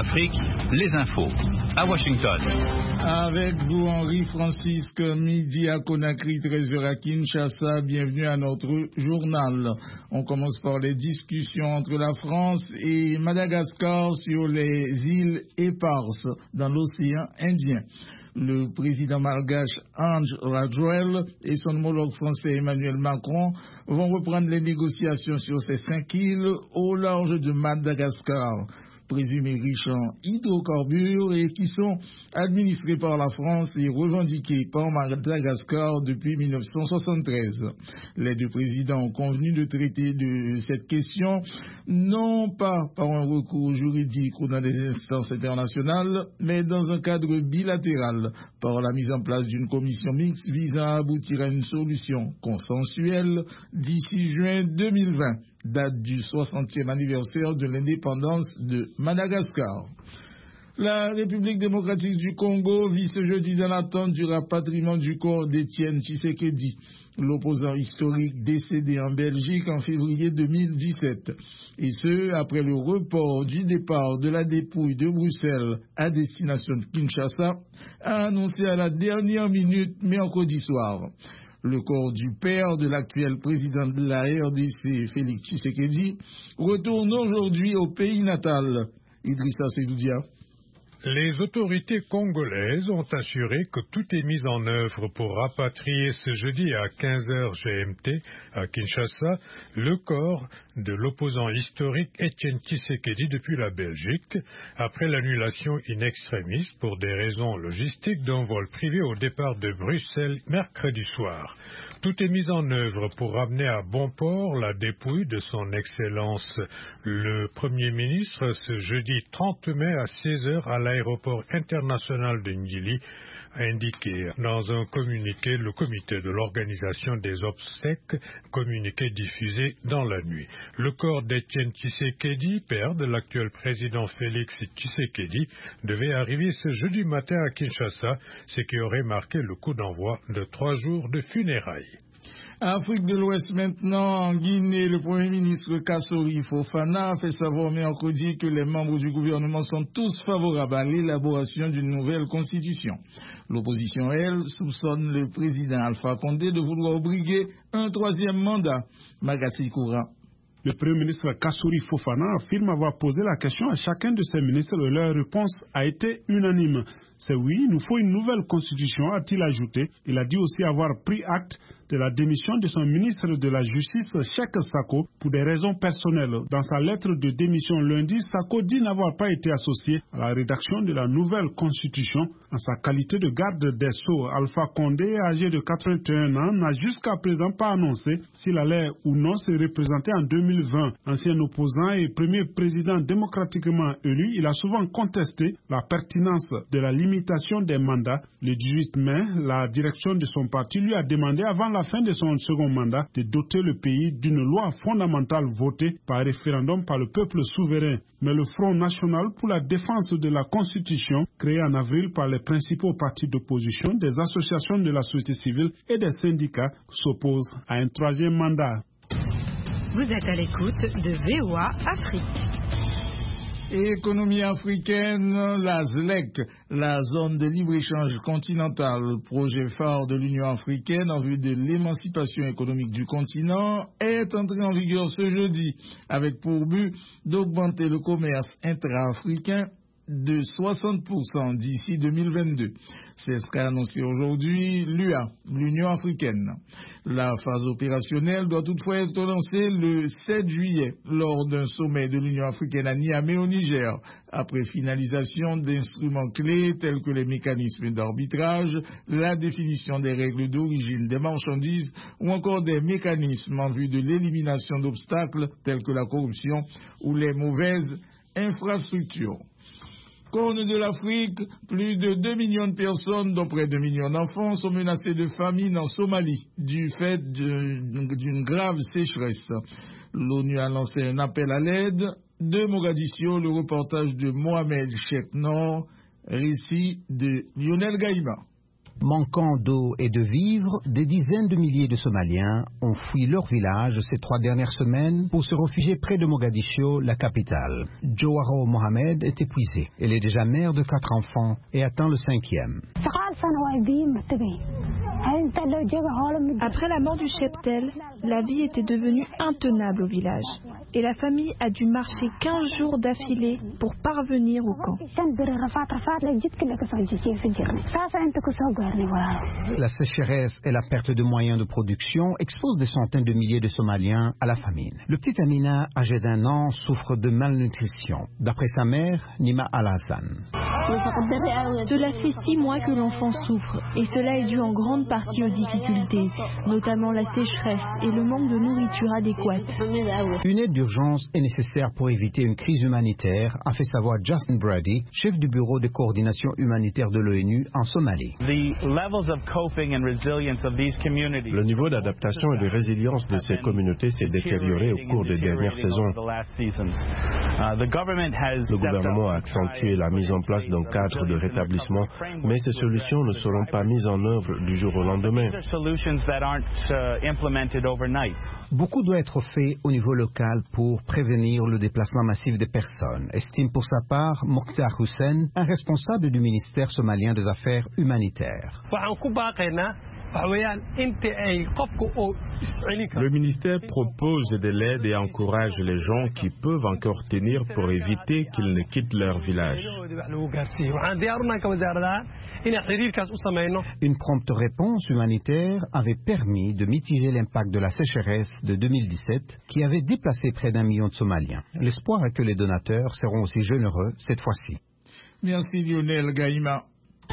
Afrique, les infos. À Washington. Avec vous, Henri Francisque, midi à Conakry, 13h à Kinshasa. Bienvenue à notre journal. On commence par les discussions entre la France et Madagascar sur les îles éparses dans l'océan Indien. Le président malgache Ange Rajouel et son homologue français Emmanuel Macron vont reprendre les négociations sur ces 5 îles au large de Madagascar, présumées riches en hydrocarbures et qui sont administrées par la France et revendiquées par Madagascar depuis 1973. Les deux présidents ont convenu de traiter de cette question non pas par un recours juridique ou dans des instances internationales, mais dans un cadre bilatéral par la mise en place d'une commission mixte visant à aboutir à une solution consensuelle d'ici juin 2020. Date du 60e anniversaire de l'indépendance de Madagascar. La République démocratique du Congo vit ce jeudi dans l'attente du rapatriement du corps d'Étienne Tshisekedi, l'opposant historique décédé en Belgique en février 2017. Et ce, après le report du départ de la dépouille de Bruxelles à destination de Kinshasa, annoncé à la dernière minute mercredi soir. Le corps du père de l'actuel président de la RDC, Félix Tshisekedi, retourne aujourd'hui au pays natal. Idrissa Seydoudia. Les autorités congolaises ont assuré que tout est mis en œuvre pour rapatrier ce jeudi à 15h GMT à Kinshasa le corps de l'opposant historique Étienne Tshisekedi depuis la Belgique, après l'annulation in extremis pour des raisons logistiques d'un vol privé au départ de Bruxelles mercredi soir. Tout est mis en œuvre pour ramener à bon port la dépouille de son Excellence le Premier ministre ce jeudi 30 mai à 16h à l'aéroport international de Ngili, a indiqué dans un communiqué le comité de l'organisation des obsèques, communiqué diffusé dans la nuit. Le corps d'Étienne Tshisekedi, père de l'actuel président Félix Tshisekedi, devait arriver ce jeudi matin à Kinshasa, ce qui aurait marqué le coup d'envoi de 3 jours de funérailles. Afrique de l'Ouest maintenant, en Guinée, le Premier ministre Kassori Fofana a fait savoir mercredi que les membres du gouvernement sont tous favorables à l'élaboration d'une nouvelle constitution. L'opposition, elle, soupçonne le président Alpha Condé de vouloir briguer un 3e mandat. Magassi Koura. Le Premier ministre Kassori Fofana affirme avoir posé la question à chacun de ses ministres et leur réponse a été unanime. C'est oui, il nous faut une nouvelle constitution, a-t-il ajouté. Il a dit aussi avoir pris acte de la démission de son ministre de la Justice, Cheikh Sako, pour des raisons personnelles. Dans sa lettre de démission lundi, Sako dit n'avoir pas été associé à la rédaction de la nouvelle constitution. En sa qualité de garde des Sceaux, Alpha Condé, âgé de 81 ans, n'a jusqu'à présent pas annoncé s'il allait ou non se représenter en 2020. Ancien opposant et premier président démocratiquement élu, il a souvent contesté la pertinence de la limitation des mandats. Le 18 mai, la direction de son parti lui a demandé avant la fin de son second mandat de doter le pays d'une loi fondamentale votée par référendum par le peuple souverain. Mais le Front national pour la défense de la Constitution, créé en avril par les principaux partis d'opposition, des associations de la société civile et des syndicats, s'oppose à un 3e mandat. Vous êtes à l'écoute de VOA Afrique. Économie africaine, la ZLEC, la zone de libre-échange continentale, projet phare de l'Union africaine en vue de l'émancipation économique du continent, est entrée en vigueur ce jeudi, avec pour but d'augmenter le commerce intra-africain de 60% d'ici 2022. C'est ce qu'a annoncé aujourd'hui l'UA, l'Union africaine. La phase opérationnelle doit toutefois être lancée le 7 juillet lors d'un sommet de l'Union africaine à Niamey au Niger, après finalisation d'instruments clés tels que les mécanismes d'arbitrage, la définition des règles d'origine des marchandises ou encore des mécanismes en vue de l'élimination d'obstacles tels que la corruption ou les mauvaises infrastructures. Corne de l'Afrique, plus de 2 millions de personnes, dont près de 2 millions d'enfants, sont menacées de famine en Somalie du fait d'une grave sécheresse. L'ONU a lancé un appel à l'aide. De Mogadiscio, le reportage de Mohamed Cheikh Nord, récit de Lionel Gaïma. Manquant d'eau et de vivres, des dizaines de milliers de Somaliens ont fui leur village ces 3 dernières semaines pour se réfugier près de Mogadiscio, la capitale. Jawahar Mohamed est épuisée. Elle est déjà mère de 4 enfants et atteint le 5e. Après la mort du cheptel, la vie était devenue intenable au village. Et la famille a dû marcher 15 jours d'affilée pour parvenir au camp. La sécheresse et la perte de moyens de production exposent des centaines de milliers de Somaliens à la famine. Le petit Amina, âgé d'1 an, souffre de malnutrition. D'après sa mère, Nima Al-Hassan. Cela fait 6 mois que l'enfant souffre et cela est dû en grande partie aux difficultés, notamment la sécheresse et le manque de nourriture adéquate. Une aide d'urgence est nécessaire pour éviter une crise humanitaire, a fait savoir Justin Brady, chef du bureau de coordination humanitaire de l'ONU en Somalie. Le niveau d'adaptation et de résilience de ces communautés s'est détérioré au cours des dernières saisons. Le gouvernement a accentué la mise en place d'un cadre de rétablissement, mais ces solutions ne seront pas mises en œuvre du jour au lendemain. Beaucoup doit être fait au niveau local pour prévenir le déplacement massif des personnes, estime pour sa part Mokhtar Hussein, un responsable du ministère somalien des Affaires humanitaires. Le ministère propose de l'aide et encourage les gens qui peuvent encore tenir pour éviter qu'ils ne quittent leur village. Une prompte réponse humanitaire avait permis de mitiger l'impact de la sécheresse de 2017 qui avait déplacé près d'1 million de Somaliens. L'espoir est que les donateurs seront aussi généreux cette fois-ci. Merci Lionel Gaïma.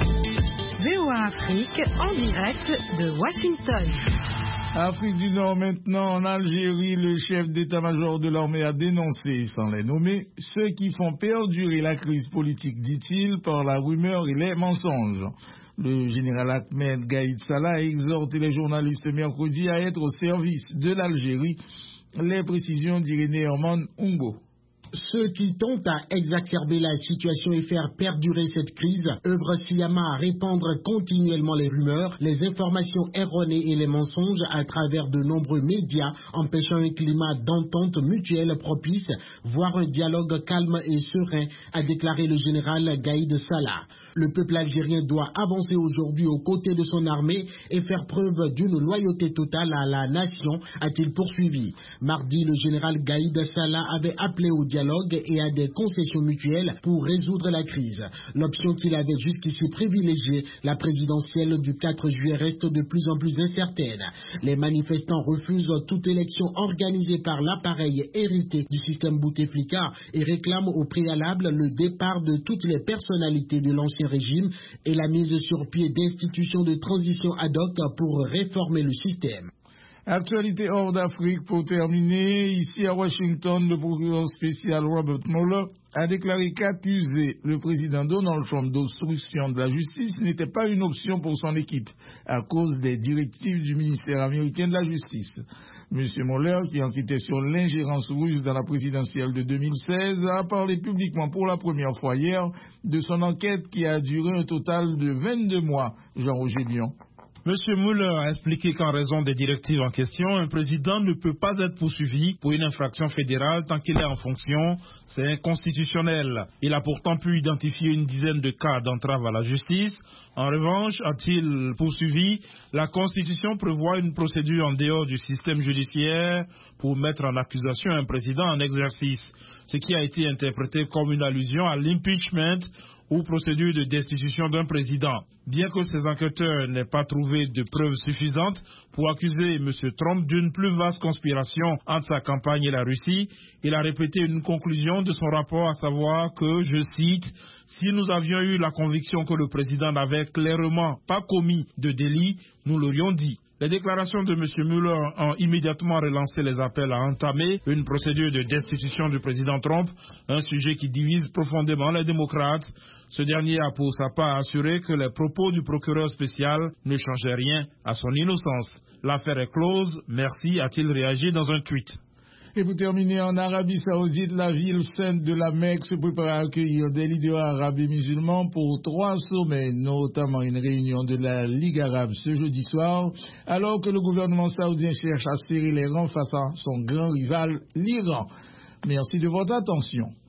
VOA Afrique en direct de Washington. Afrique du Nord maintenant, en Algérie, le chef d'état-major de l'armée a dénoncé, sans les nommer, ceux qui font perdurer la crise politique, dit-il, par la rumeur et les mensonges. Le général Ahmed Gaïd Salah a exhorté les journalistes mercredi à être au service de l'Algérie. Les précisions d'Irénée Herman Ungo. Ceux qui tentent à exacerber la situation et faire perdurer cette crise œuvrent sciemment à répandre continuellement les rumeurs, les informations erronées et les mensonges à travers de nombreux médias, empêchant un climat d'entente mutuelle propice, voire un dialogue calme et serein, a déclaré le général Gaïd Salah. Le peuple algérien doit avancer aujourd'hui aux côtés de son armée et faire preuve d'une loyauté totale à la nation, a-t-il poursuivi. Mardi, le général Gaïd Salah avait appelé au dialogue et à des concessions mutuelles pour résoudre la crise. L'option qu'il avait jusqu'ici privilégiée, la présidentielle du 4 juillet, reste de plus en plus incertaine. Les manifestants refusent toute élection organisée par l'appareil hérité du système Bouteflika et réclament au préalable le départ de toutes les personnalités de l'ancien régime et la mise sur pied d'institutions de transition ad hoc pour réformer le système. Actualité hors d'Afrique pour terminer. Ici à Washington, le procureur spécial Robert Mueller a déclaré qu'accuser le président Donald Trump d'obstruction de la justice n'était pas une option pour son équipe à cause des directives du ministère américain de la Justice. M. Mueller, qui enquêtait sur l'ingérence russe dans la présidentielle de 2016, a parlé publiquement pour la première fois hier de son enquête qui a duré un total de 22 mois. Jean-Roger Dion. M. Mueller a expliqué qu'en raison des directives en question, un président ne peut pas être poursuivi pour une infraction fédérale tant qu'il est en fonction. C'est inconstitutionnel. Il a pourtant pu identifier une dizaine de cas d'entrave à la justice. En revanche, a-t-il poursuivi, la Constitution prévoit une procédure en dehors du système judiciaire pour mettre en accusation un président en exercice, ce qui a été interprété comme une allusion à l'impeachment ou procédure de destitution d'un président. Bien que ces enquêteurs n'aient pas trouvé de preuves suffisantes pour accuser M. Trump d'une plus vaste conspiration entre sa campagne et la Russie, il a répété une conclusion de son rapport, à savoir que, je cite, « Si nous avions eu la conviction que le président n'avait clairement pas commis de délit, nous l'aurions dit ». Les déclarations de M. Mueller ont immédiatement relancé les appels à entamer une procédure de destitution du président Trump, un sujet qui divise profondément les démocrates. Ce dernier a pour sa part assuré que les propos du procureur spécial ne changeaient rien à son innocence. L'affaire est close, merci, a-t-il réagi dans un tweet. Et pour terminer, en Arabie Saoudite, la ville sainte de la Mecque se prépare à accueillir des leaders arabes et musulmans pour 3 sommets, notamment une réunion de la Ligue arabe ce jeudi soir, alors que le gouvernement saoudien cherche à serrer les rangs face à son grand rival, l'Iran. Merci de votre attention.